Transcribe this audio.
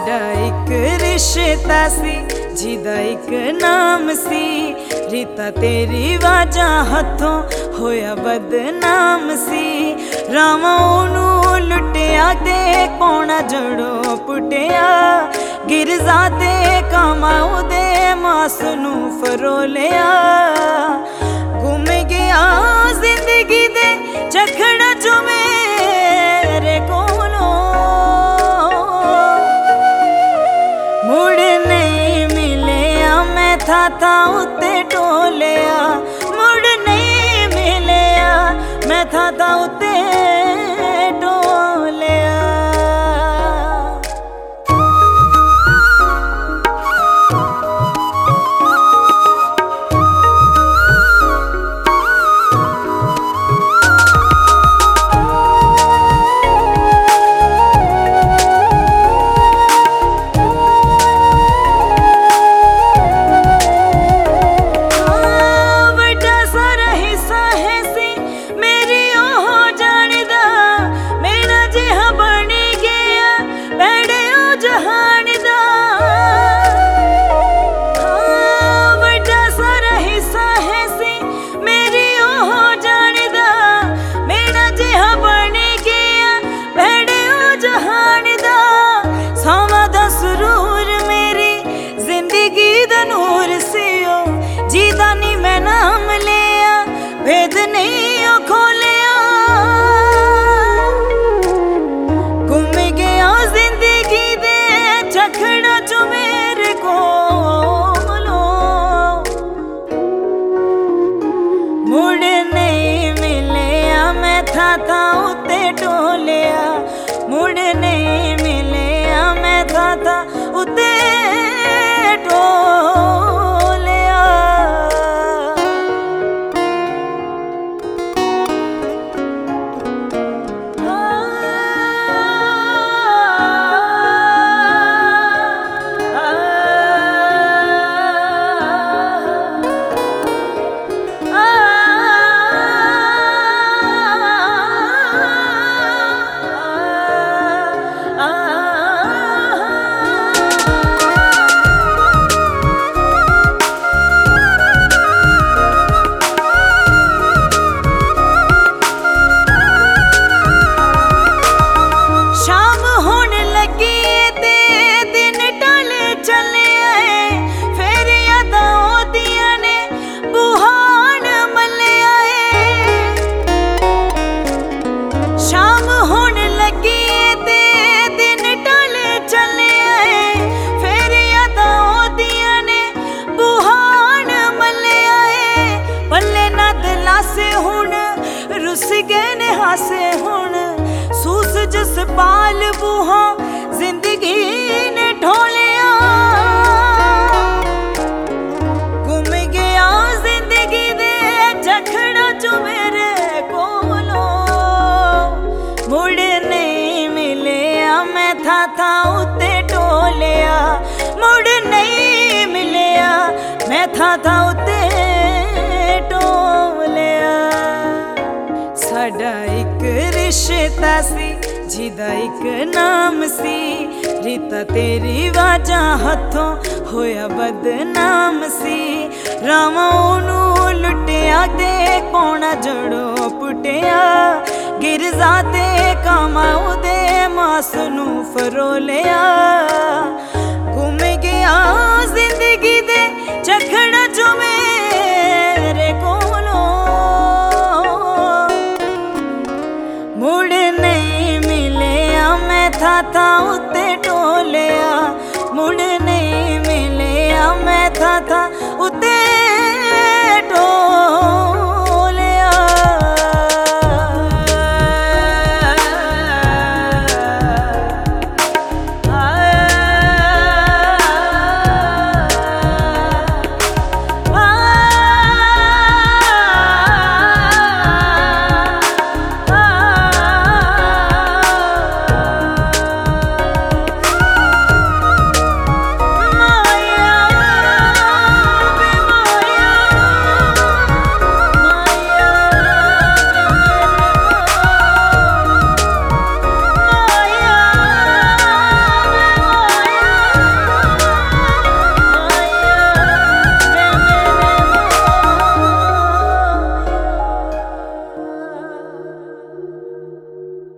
साडा एक रिश्ता सी जिदा एक नाम सी। रीता तेरी वाजा हथों होया बदनाम सी। रामा ओनू लुटिया ते कौना जड़ो पुटिया। गिरजा ते कामा उदे मास नू फरोलिया। गुम गया जिंदगी दे चखड़ा जो मेरे कोलों। मुड़ नहीं मिलिया मैं था उत्ते टोलिया। मुड़ नहीं मिलिया मैं था उत्ते टोलिया। भेद नहीं खोलिया। गुम गया जिंदगी दे चखड़ा जो मेरे कोलों। मुड़ नहीं मिलिया मैं था उत्ते टोलिया। मुड़ नहीं मिलिया मैं था उत्ते टोलिया। रुस गए ने हासे हुण सूस जस पाल बूहा जिंदगी ने ढोलिया। गुम गया जिंदगी दे चखड़ा जो मेरे कोलों। मुड़ नहीं मिलिया मैं था उत्ते टोलिया। मुड़ नहीं मिलिया मैं था उत्ते टोलिया। साडा एक रिश्ता सी जिदा एक नाम सी। रीता तेरी वाजा हथों होया बदनाम सी। रामा ओनू लुटिया ते कौना जड़ो पुटिया। गिरजा ते कामा उदे मास नू फरोलिया। गुम गया जिंदगी दे चखड़ा जो मेरे कोलों। मुड़ नहीं मिलिया मैं था उत्ते टोलिया। मुड़ नहीं मिलिया मैं था उत्ते